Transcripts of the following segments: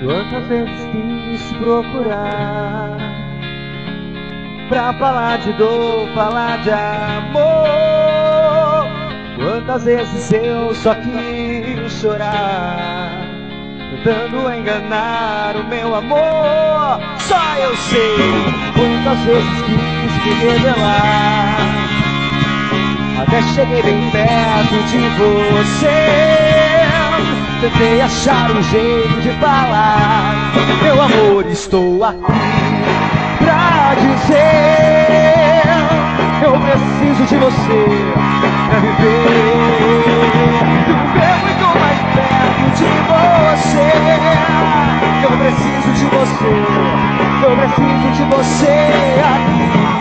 Quantas vezes quis procurar pra falar de dor, falar de amor. Quantas vezes eu só quis chorar, tentando enganar o meu amor. Só eu sei quantas vezes quis me revelar, até cheguei bem perto de você. Tentei achar um jeito de falar: meu amor, estou aqui pra dizer, eu preciso de você pra viver muito mais perto de você. Eu preciso de você, eu preciso de você aqui.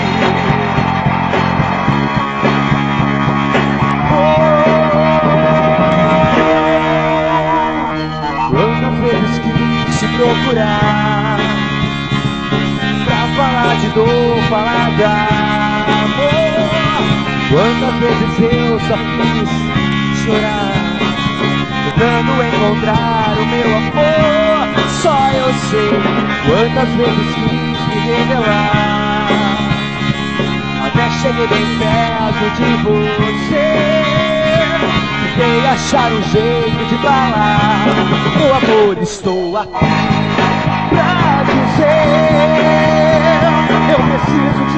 Quantas vezes quis te procurar pra falar de dor, falar de amor. Quantas vezes eu só quis chorar, tentando encontrar o meu amor. Só eu sei quantas vezes quis me revelar, até cheguei bem perto de você. Tentei achar um jeito de falar: meu amor, estou aqui pra dizer, eu preciso de